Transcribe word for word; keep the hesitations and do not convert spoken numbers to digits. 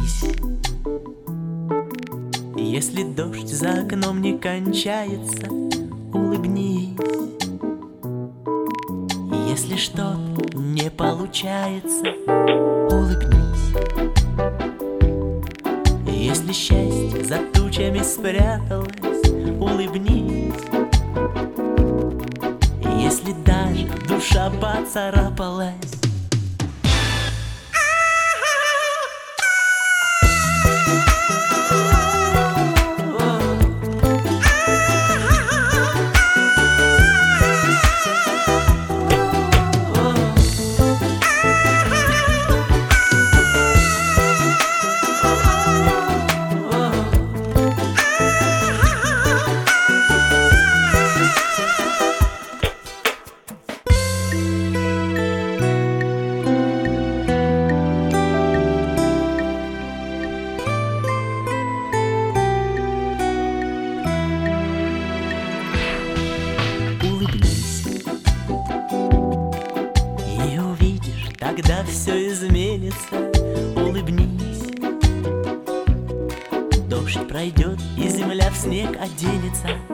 улыбнись. Если дождь за окном не кончается, улыбнись. Если что-то не получается, улыбнись. Если счастье за тучами спряталось, улыбнись. Если даже душа поцарапалась, и увидишь, тогда все изменится. Улыбнись. Дождь пройдет, и земля в снег оденется.